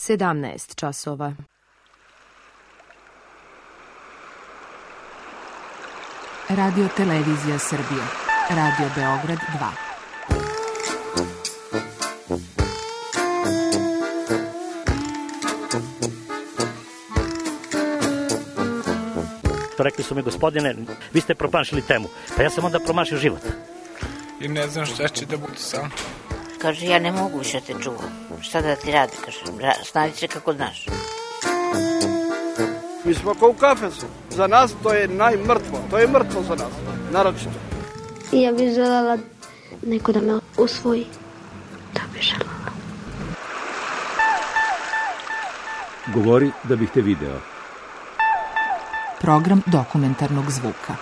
17 časova. Radio Televizija Srbije. Radio Beograd 2. Rekli su mi, gospodine, vi ste promašili temu. Pa ja sam onda promašio život. I ne znam šta će da bude sam. Kaže, ja ne mogu više te čuvam. Šta da ti radi, kaže, snađi se kako znaš. Mi smo kao u kafesu. Za nas to je najmrtvo. To je mrtvo za nas, naročito. Ja bih želela neko da me usvoji. To bih želela. Govori da bih te video. Program dokumentarnog zvuka.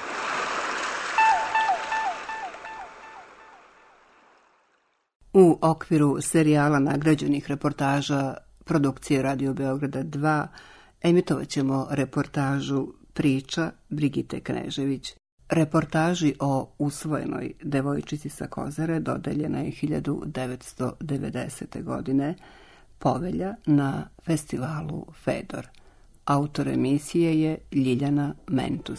U okviru serijala nagrađenih reportaža produkcije Radio Beograda 2 emitovat ćemo reportažu Priča Brigite Knežević. Reportaži o usvojenoj devojčici sa Kozare dodeljena je 1990. godine Povelja na festivalu Fedor. Autor emisije je Ljiljana Mentus.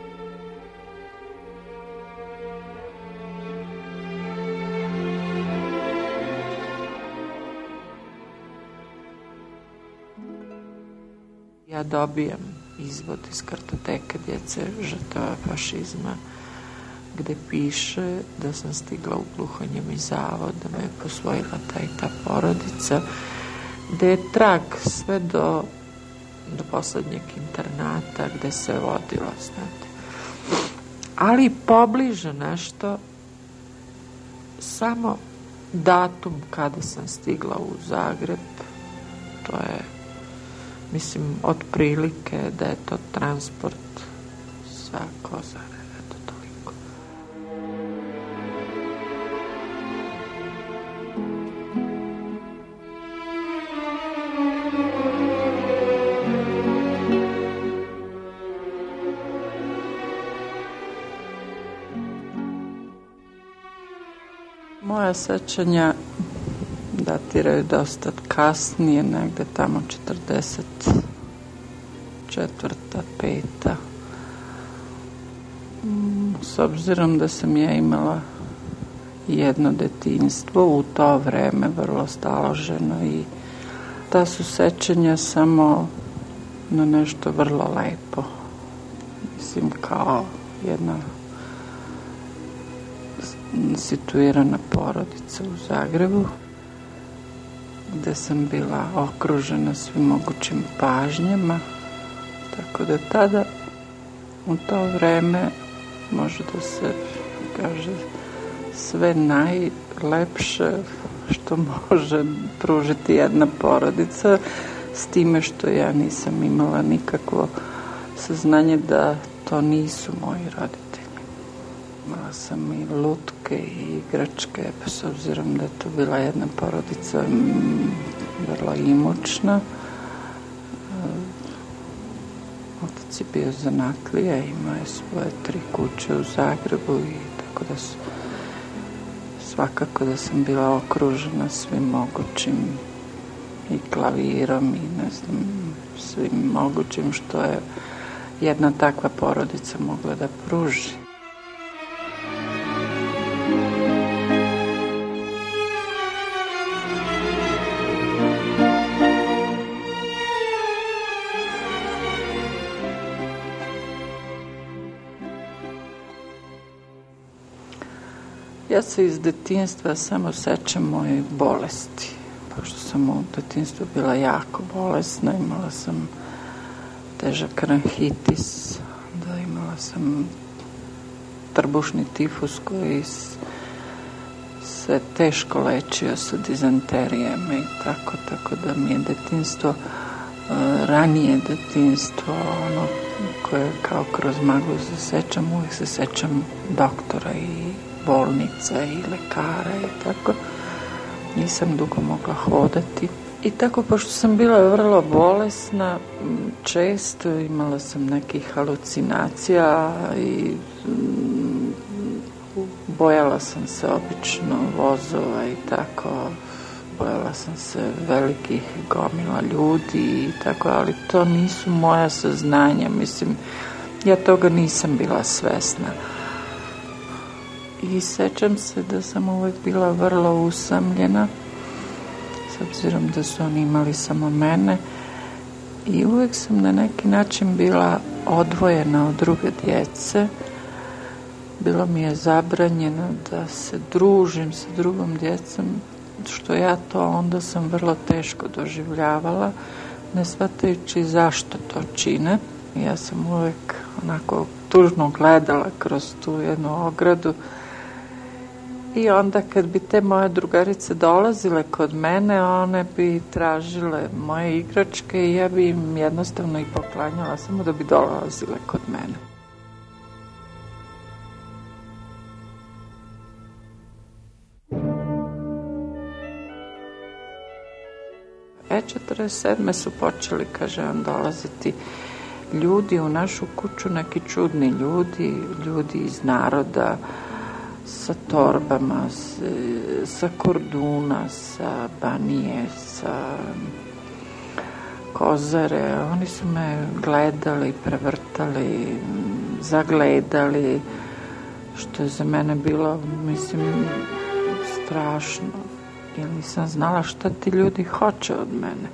Ja dobijem izvod iz kartoteke djece žrtava fašizma gde piše da sam stigla u Gluhonjemi zavod, da me je posvojila ta i ta porodica, gde je trag sve do poslednjeg internata gde se vodila, znate. Ali pobliže nešto, samo datum kada sam stigla u Zagreb, to je, mislim, otprilike da je to transport sa Kozare, eto toliko. Moja sećanja datiraju dosta kasnije, negde tamo 44. 5. S obzirom da sam ja imala jedno detinjstvo u to vreme vrlo staloženo i ta su sećanja samo na nešto vrlo lepo. Mislim, kao jedna situirana porodica u Zagrebu, gde sam bila okružena svim mogućim pažnjama, tako da tada, u to vreme, može da se kaže sve najlepše što može pružiti jedna porodica, s time što ja nisam imala nikakvo saznanje da to nisu moji roditelji. Imala sam i lutke i igračke, pa s obzirom da je to bila jedna porodica vrlo imućna. Otac je bio zanatlija, imao je svoje 3 kuće u Zagrebu i tako da svakako da sam bila okružena svim mogućim i klavirom i ne znam, svim mogućim što je jedna takva porodica mogla da pruži. Ja se iz detinjstva samo sećam moje bolesti, pošto sam u detinjstvu bila jako bolesna, imala sam težak ranhitis, da imala sam trbušni tifus koji se teško lečio sa dizanterijama i tako da mi je detinjstvo, ranije detinjstvo, ono koje kao kroz maglu se sećam, uvijek se sećam doktora i bolnica i lekara i tako. Nisam dugo mogla hodati. I tako, pošto sam bila vrlo bolesna, često imala sam nekih halucinacija i bojala sam se obično vozova i tako. bojala sam se velikih gomila ljudi i tako, ali to nisu moja saznanja, mislim, ja toga nisam bila svesna. I sećam se da sam uvek bila vrlo usamljena, s obzirom da su oni imali samo mene, i uvek sam na neki način bila odvojena od druge djece. Bilo mi je zabranjeno da se družim sa drugom djecom, što ja to onda sam vrlo teško doživljavala, ne shvatajući zašto to čine. Ja sam uvek onako tužno gledala kroz tu jednu ogradu i onda kad bi te moje drugarice dolazile kod mene, one bi tražile moje igračke i ja bi im jednostavno i poklanjala samo da bi dolazile kod mene. E, 47. su počeli, kaže on, dolaziti ljudi u našu kuću, neki čudni ljudi iz naroda, sa torbama, sa Korduna, sa Banije, sa Kozare. Oni su me gledali, prevrtali, zagledali, što je za mene bilo, mislim, strašno. Jer nisam znala šta ti ljudi hoće od mene.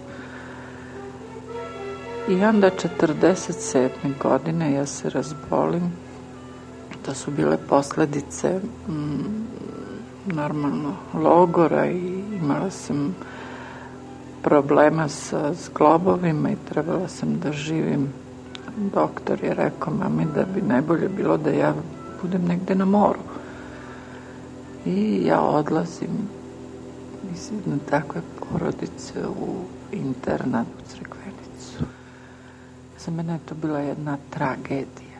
I onda 47. godine ja se razbolim. To su bile posledice normalno logora i imala sam problema sa zglobovima i trebala sam da živim. Doktor je rekao mami da bi najbolje bilo da ja budem negde na moru. I ja odlazim iz jedne takve porodice u internat u Crikvenicu. Za mene je to bila jedna tragedija.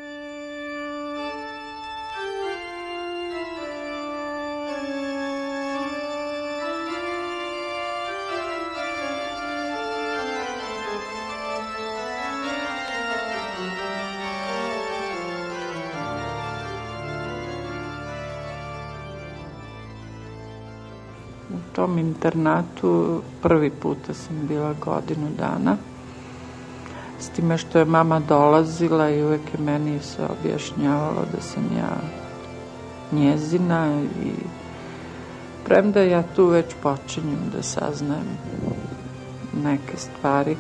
U tom internatu prvi puta sam bila godinu dana, s time što je mama dolazila i uvek je meni se objašnjavalo da sam ja njezina, i premda ja tu već počinjem da saznajem neke stvari.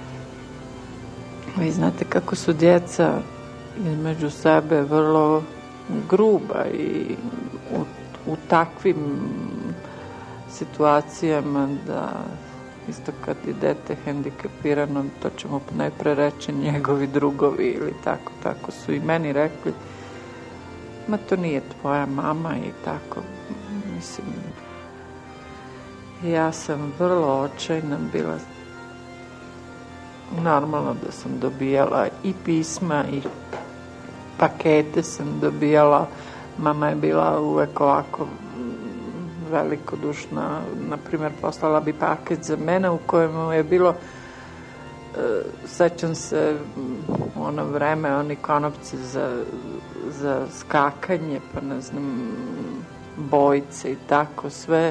Vi znate kako su djeca između sebe vrlo gruba i u takvim situacijama, da isto kad je dete hendikepirano, to ćemo najpre reći njegovi drugovi ili tako su i meni rekli, ma to nije tvoja mama i tako, mislim. Ja sam vrlo očajna bila, normalno da sam dobijala i pisma i pakete sam dobijala, mama je bila uvek ovako velikodušna, na primjer poslala bi paket za mene u kojemu je bilo, sećam se u ono vreme, oni konopci za skakanje, pa ne znam, bojice i tako,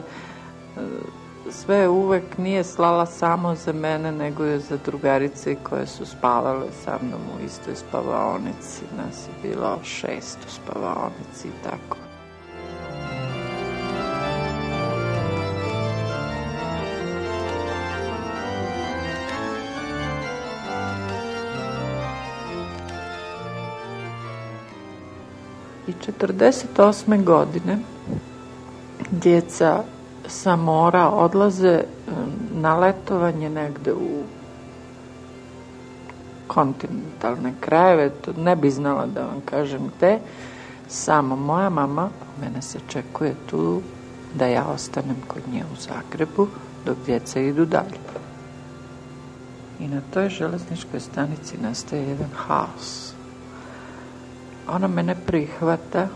sve uvek nije slala samo za mene, nego je za drugarice koje su spavale sa mnom u istoj spavaonici. Nas je bilo 6 u spavaonici i tako. I 48. godine djeca sa mora odlaze na letovanje negde u kontinentalne krajeve, to ne bi znala da vam kažem gde, samo moja mama, mene se čekuje tu da ja ostanem kod nje u Zagrebu, dok djeca idu dalje. I na toj železničkoj stanici nastaje jedan haos. Ona mene prihvata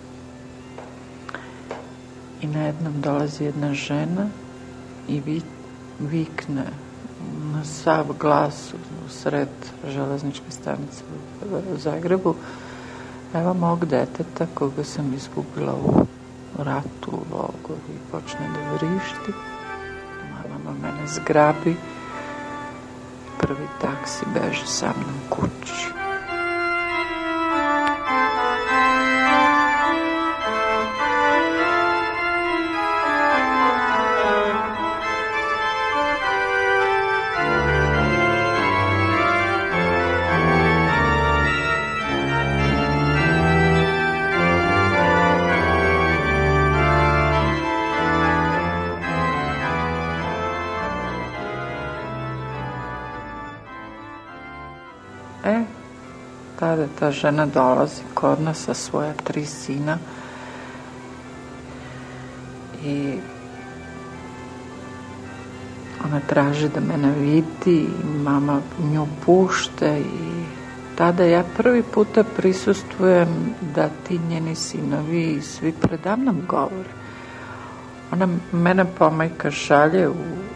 i na jednom dolazi jedna žena i vikne na sav glas u sred železničke stanice u Zagrebu: evo mog deteta koga sam izgubila u ratu, u logoru, i počne da vrišti. me zgrabi, prvi taksi beže sa mnom kući. Tada ta žena dolazi kod nas sa svoja 3 sina i ona traži da mene vidi i mama nju pušta i tada ja prvi puta prisustvujem da ti njeni sinovi svi predamnom govore. Ona mene pomajka šalje u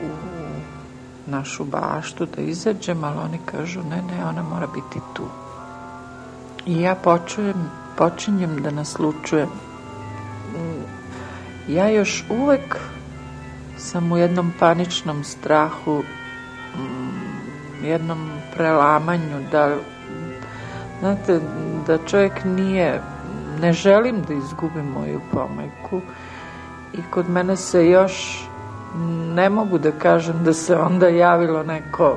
našu baštu da izađem, ali oni kažu ne, ona mora biti tu. I ja počinjem da naslučujem. Ja još uvek sam u jednom paničnom strahu, jednom prelamanju, znate, da čovjek ne želim da izgubim moju pomajku i kod mene se još ne mogu da kažem da se onda javilo neko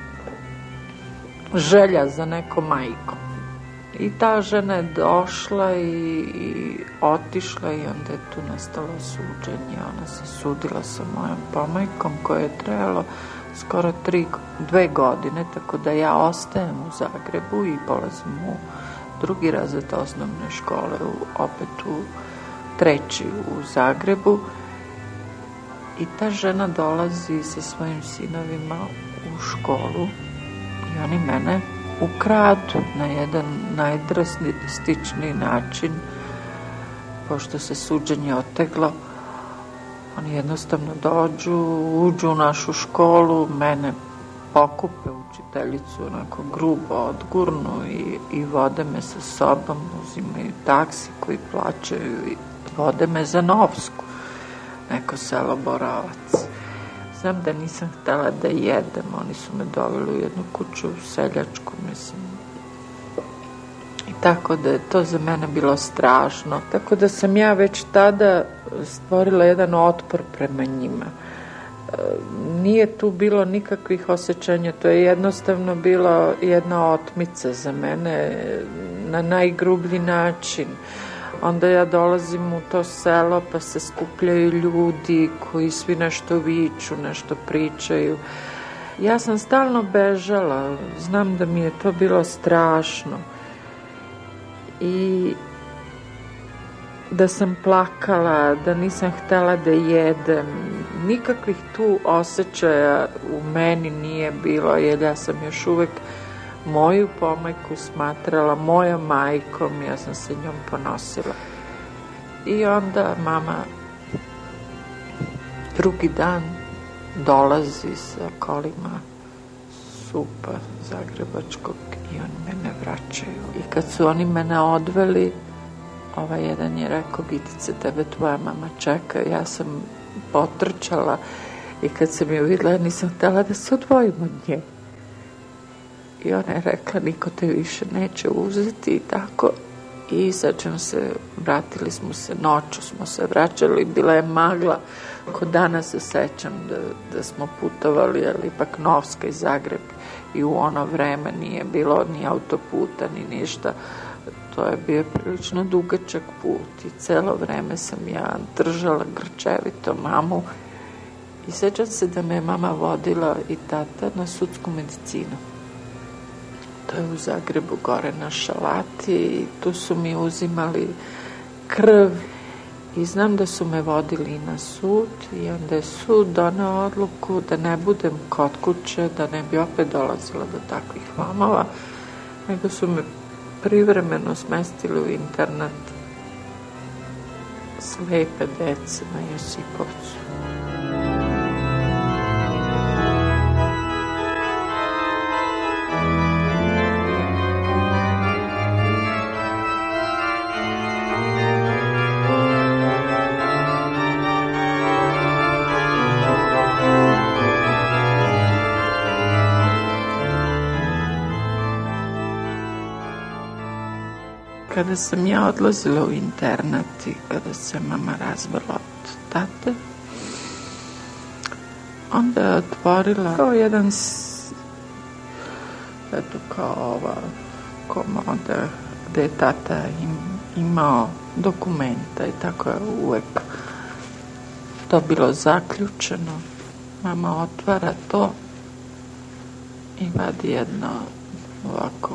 želja za nekom majkom. I ta žena je došla i otišla i onda je tu nastalo suđenje. Ona se sudila sa mojom pomajkom koje je trajalo skoro 2 godine, tako da ja ostajem u Zagrebu i polazim u 2. razred osnovne škole, opet u 3. u Zagrebu. I ta žena dolazi sa svojim sinovima u školu i oni mene ukradu na jedan najdrastičniji način, pošto se suđenje oteglo. Oni jednostavno uđu u našu školu, mene pokupe učiteljicu, onako grubo odgurnu i vode me sa sobom, uzimaju taksi koji plaćaju i vode me za Novsku, neko selo Boravac. Znam da nisam htela da jedem, oni su me doveli u jednu kuću seljačku, mislim. I tako da je to za mene bilo strašno. Tako da sam ja već tada stvorila jedan otpor prema njima. Nije tu bilo nikakvih osjećanja, to je jednostavno bila jedna otmica za mene na najgrublji način. Onda ja dolazim u to selo pa se skupljaju ljudi koji svi nešto viču, nešto pričaju. Ja sam stalno bežala, znam da mi je to bilo strašno i da sam plakala, da nisam htela da jedem. Nikakvih tu osjećaja u meni nije bilo, jer ja sam još uvek moju pomajku smatrala mojom majkom, ja sam se njom ponosila. I onda mama drugi dan dolazi sa kolima SUP-a zagrebačkog i oni mene vraćaju. I kad su oni mene odveli, ovaj jedan je rekao, Gitice, tebe tvoja mama čeka. Ja sam potrčala i kad sam je videla, ja nisam htela da se odvojim od nje. I ona je rekla, niko te više neće uzeti i tako. I sećam se, vratili smo se, noću smo se vraćali, bila je magla. Kod danas se sećam da smo putovali, ali ipak Novska i Zagreb. I u ono vreme nije bilo ni autoputa, ni ništa. To je bio prilično dugačak put i celo vreme sam ja držala grčevito mamu. I sećam se da me mama vodila i tata na sudsku medicinu. To je u Zagrebu gore na Šalati i tu su mi uzimali krv i znam da su me vodili na sud i onda je sud doneo odluku da ne budem kod kuće, da ne bi opet dolazila do takvih lomova, nego su me privremeno smestili u internat slepe dece na Josipovcu. kada sam ja odlazila u internat i kada se mama razvela od tate, onda je otvorila kao jedan, eto kao ova komoda gde je tata imao dokumenta i tako je uvek to bilo zaključeno. Mama otvara to i vadi jedno ovako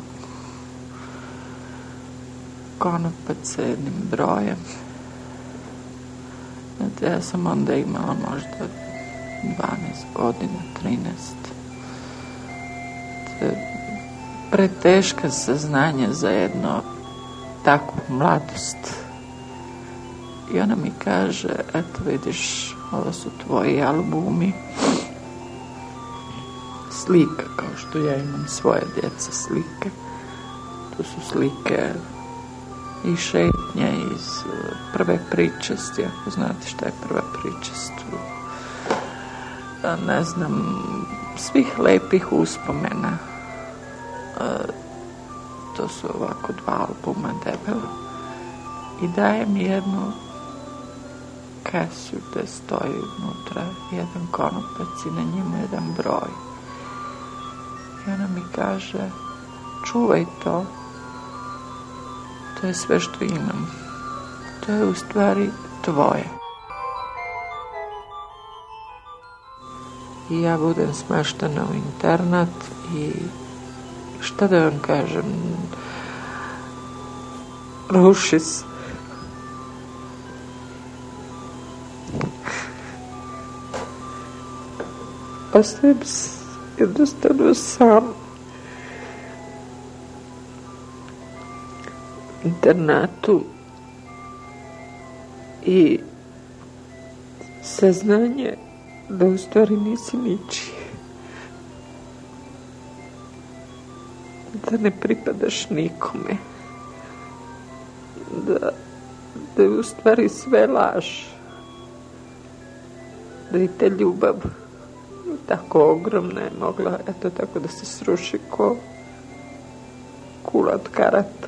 konopac sa jednim brojem. Znate, ja sam onda imala možda 12 godina, 13. Preteška saznanja za jedno takvu mladost. I ona mi kaže, eto vidiš, ovo su tvoji albumi. Slika, kao što ja imam svoje djece slike. To su slike i šetnje iz prve pričesti, ako znate šta je prva pričest. Ne znam, svih lepih uspomena. To su ovako 2 albuma debela. I daje mi jednu kesu gde stoji unutra jedan konopac i na njemu jedan broj. I ona mi kaže, čuvaj to. To je sve što imam. To je u stvari tvoje. I ja budem smeštena u internat i šta da vam kažem, ruši se. Ostajem jednostavno sam u internatu i saznanje da u stvari nisi ničiji. Da ne pripadaš nikome. Da je u stvari sve laž. Da i te ljubav tako ogromna je mogla, eto tako da se sruši ko kula od karata.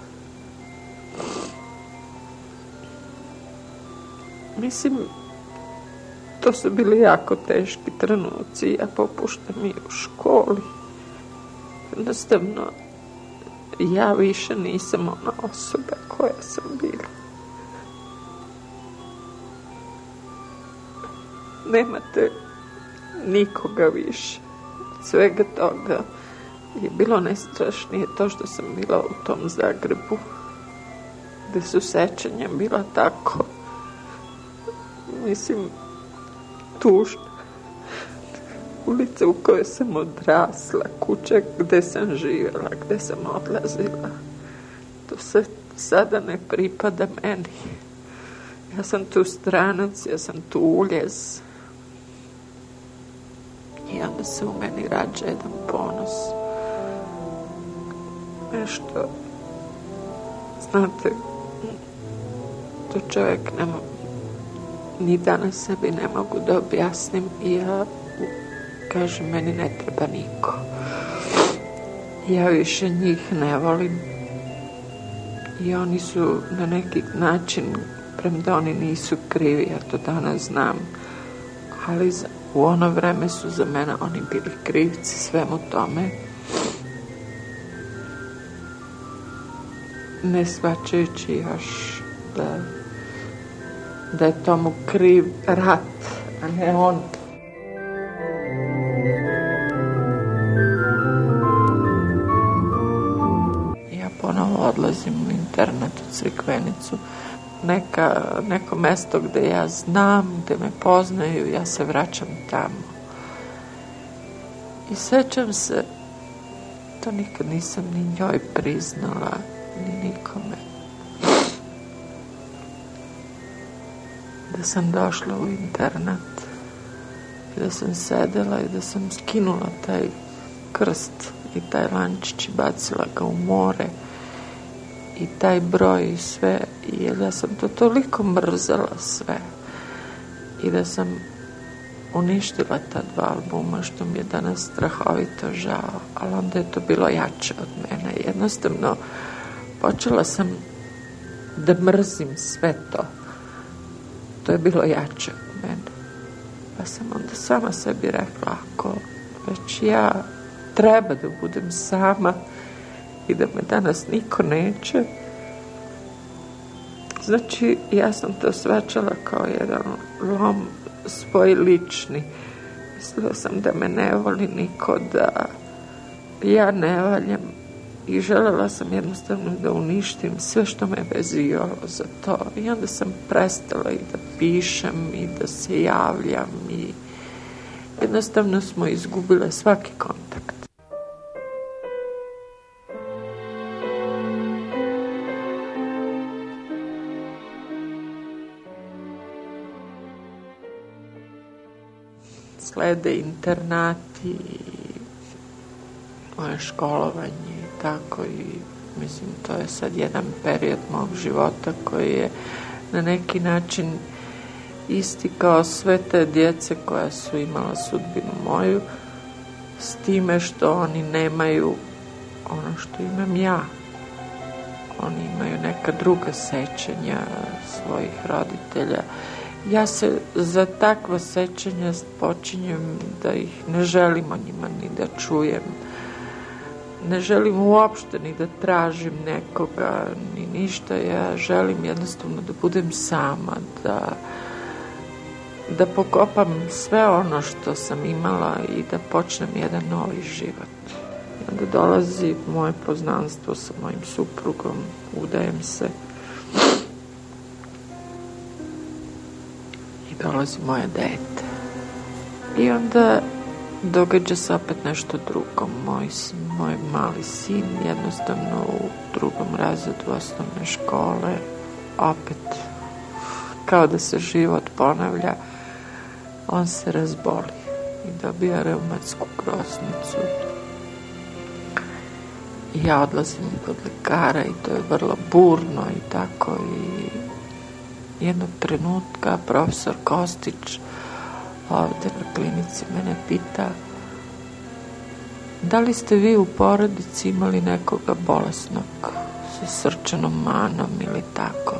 Mislim, to su bili jako teški trenuci. Ja popuštam i u školi. Jednostavno, ja više nisam ona osoba koja sam bila. Nemate nikoga više. Svega toga je bilo najstrašnije to što sam bila u tom Zagrebu, gde su sećanja bila tako, mislim, tužna. Ulica u kojoj sam odrasla, kuća gde sam živjela, gde sam odlazila, to sve sada ne pripada meni. Ja sam tu stranac, ja sam tu uljez. I onda se u meni rađa jedan ponos. Nešto, znate, to čovjek nema, ni danas sebi ne mogu da objasnim i ja kažem, meni ne treba niko. Ja više njih ne volim i oni su na neki način, premda oni nisu krivi, ja to danas znam, ali u ono vreme su za mene oni bili krivci svemu tome, ne shvaćajući još da je tomu kriv rat, a ne on. Ja ponovo odlazim u internat u Crikvenicu, neko mesto gde ja znam, gde me poznaju, ja se vraćam tamo. I sećam se, to nikad nisam ni njoj priznala, ni nikome, da sam došla u internat i da sam sedela i da sam skinula taj krst i taj lančić i bacila ga u more i taj broj i sve, i da sam to toliko mrzela sve i da sam uništila ta 2 albuma, što mi je danas strahovito žao, ali onda je to bilo jače od mene. Jednostavno počela sam da mrzim sve to. To je bilo jače od mene. Pa sam onda sama sebi rekla, ako već ja treba da budem sama i da me danas niko neće, znači ja sam to shvaćala kao jedan lom svoj lični. Mislila sam da me ne voli niko, da ja ne valjam i želela sam jednostavno da uništim sve što me vezivalo za to. I onda sam prestala i da pišem i da se javljam i jednostavno smo izgubile svaki kontakt. Slede internati, moje školovanje i tako, i mislim to je sad jedan period mog života koji je na neki način isti kao sve te djece koja su imala sudbinu moju, s time što oni nemaju ono što imam ja. Oni imaju neka druga sećanja svojih roditelja. Ja se za takva sećanja počinjem da ih ne želim o njima ni da čujem. Ne želim uopšte ni da tražim nekoga, ni ništa. Ja želim jednostavno da budem sama, da pokopam sve ono što sam imala i da počnem jedan novi život. I onda dolazi moje poznanstvo sa mojim suprugom, udajem se. I dolazi moje dete. I onda događa se opet nešto drugo. Moj mali sin jednostavno u 2. razredu osnovne škole, opet kao da se život ponavlja, on se razboli i dobija reumatsku groznicu. I ja odlazim kod lekara i to je vrlo burno i tako, i jednog trenutka profesor Kostić ovde na klinici mene pita: da li ste vi u porodici imali nekoga bolesnog sa srčanom manom ili tako?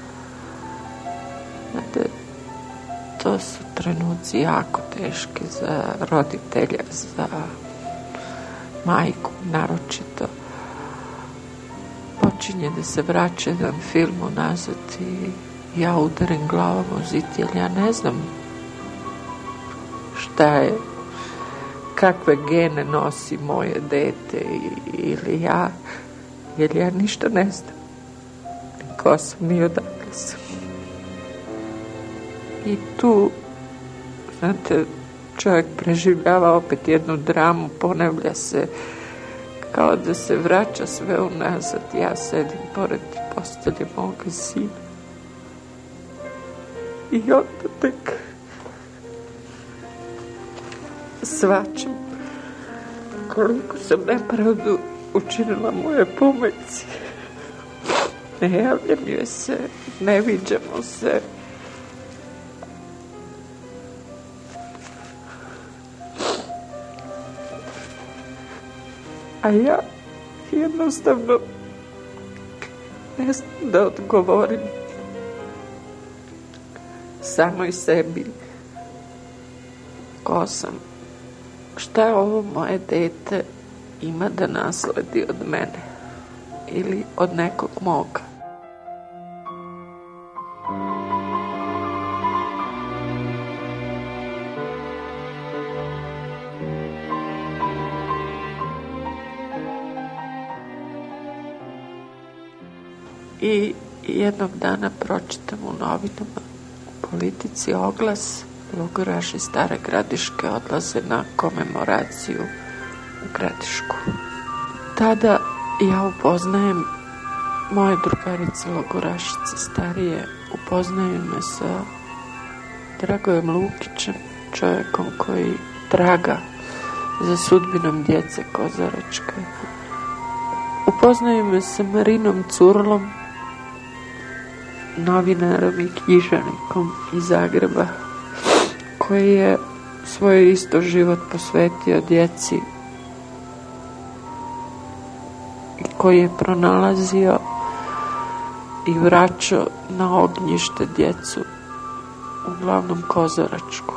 Znate, to su trenuci jako teški za roditelja, za majku naročito. Počinje da se vraća jedan film unazad i ja udarim glavom o zid, jer ja ne znam šta je, kakve gene nosi moje dete ili ja, jer ja ništa ne znam. Ko sam ni odakle sam. I tu, znate, čovjek preživljava opet jednu dramu, ponavlja se, kao da se vraća sve unazad. Ja sedim pored postelje moga sina i onda tek shvaćam koliko sam nepravdu učinila moje pomajci. Ne javljam joj se, ne viđamo se. A ja jednostavno ne znam da odgovorim samoj sebi ko sam, šta je ovo moje dete ima da nasledi od mene ili od nekog moga. I jednog dana pročitam u novinama, u Politici, oglas: logoraši iz Stare Gradiške odlaze na komemoraciju u Gradišku. Tada ja upoznajem moje drugarice logorašice starije, upoznaju me sa Dragojem Lukićem, čovjekom koji traga za sudbinom djece Kozaračke. Upoznaju me sa Marinom Curlom, novinarom i književnikom iz Zagreba, koji je svoj isto život posvetio djeci i koji je pronalazio i vraćao na ognjište djecu, uglavnom Kozaračku.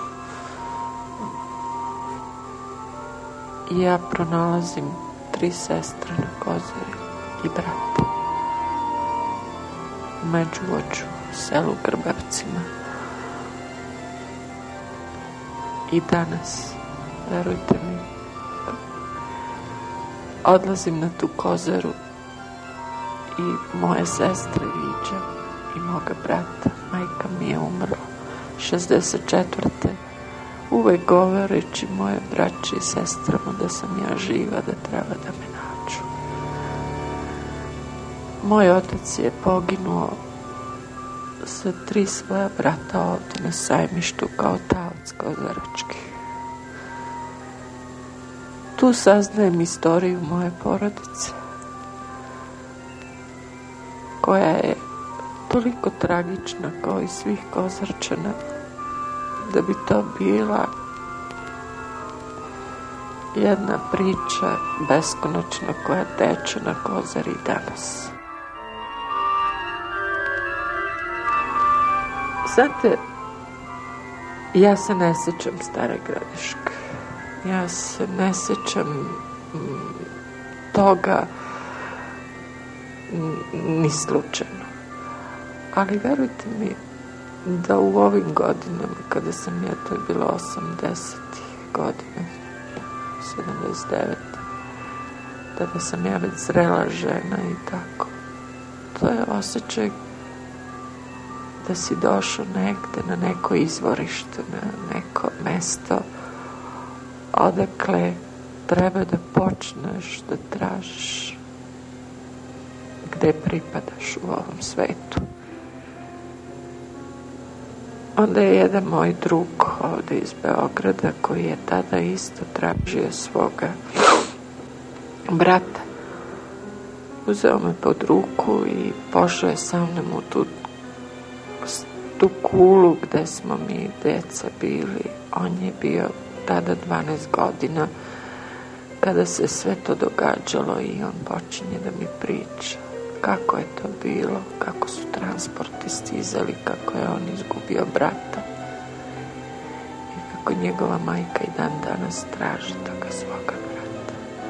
I ja pronalazim 3 sestre na Kozari i brata. U Međuvođu, selu Grbavcima. I danas, verujte mi, odlazim na tu Kozaru i moje sestre viđam i moga brata. Majka mi je umrla 64. Uvek govoreći moje braći i sestrama da sam ja živa, da treba da me nađu. Moj otac je poginuo sa 3 svoja brata ovdje na Sajmištu kao taoc kozarački. Tu saznajem istoriju moje porodice, koja je toliko tragična kao i svih Kozarčana, da bi to bila jedna priča beskonačna koja teče na Kozari danas. Znate, ja se ne sećam Stare Gradiške. Ja se ne sećam toga ni slučajno. Ali verujte mi da u ovim godinama, kada sam ja, to je bilo 80-ih godina, 79, tada sam ja već zrela žena i tako. To je osjećaj da si došao negde na neko izvorište, na neko mesto odakle treba da počneš da tražiš gde pripadaš u ovom svetu. Onda je jedan moj drug ovde iz Beograda, koji je tada isto tražio svoga brata, uzeo me pod ruku i pošao je sa mnom u tu kulu gde smo mi deca bili. On je bio tada 12 godina kada se sve to događalo i on počinje da mi priča kako je to bilo, kako su transporti stizali, kako je on izgubio brata i kako njegova majka i dan danas traži toga svoga brata.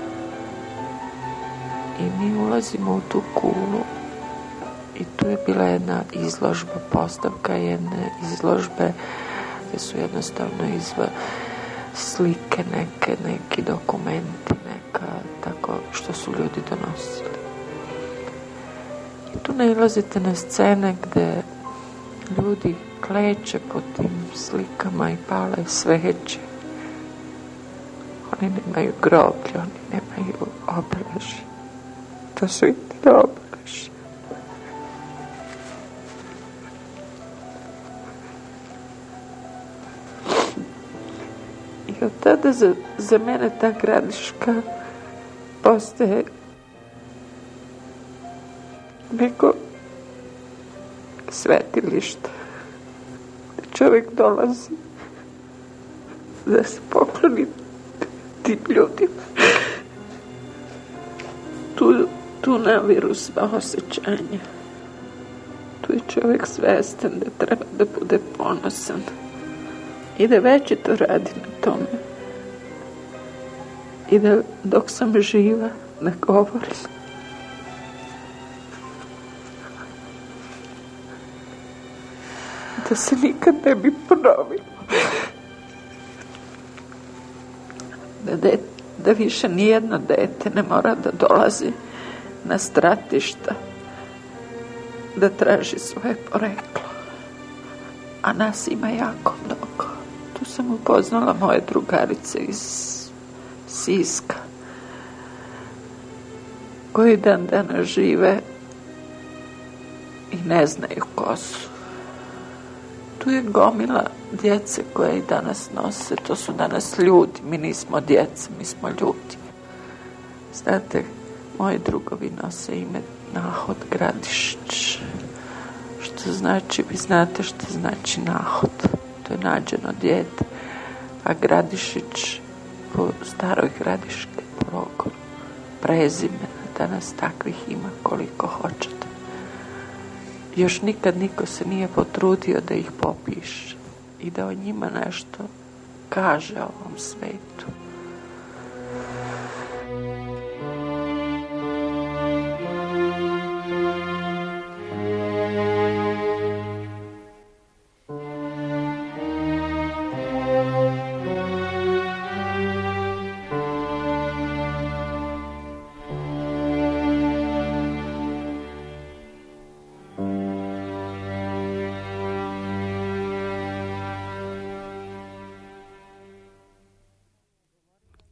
I mi ulazimo u tu kulu i tu je bila jedna izložba, postavka jedne izložbe gde su jednostavno slike neki dokumenti, neka tako što su ljudi donosili. I tu nailazite na scene gde ljudi kleče po tim slikama i pale sveće. Oni nemaju groblje, oni nemaju obeležje. To su i te obeležje. I od tada za mene ta Gradiška postaje neko svetilište da čovjek dolazi da se pokloni tim ljudima. Tu naviru sva osjećanja. Tu je čovjek svestan da treba da bude ponosan i da večito radi na tome i da dok sam živa ne govorim. Da se nikad ne bi ponovilo. Da više nijedno dete ne mora da dolazi na stratišta da traži svoje poreklo. A nas ima jako mnogo. Tu sam upoznala moje drugarice iz Siska, koji dan danas žive i ne znaju ko su. Tu je gomila djece koje i danas nose, to su danas ljudi, mi nismo djeca, mi smo ljudi. Znate, moji drugovi nose ime Nahod Gradišić, što znači, vi znate što znači Nahod, to je nađeno dijete, a Gradišić po staroj Gradiške, po logoru, prezime, danas takvih ima koliko hoćete. još nikad niko se nije potrudio da ih popiše i da o njima nešto kaže ovom svetu.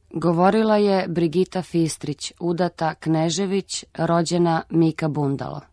Govorila je Brigita Fistrić, udata Knežević, rođena Mika Bundalo.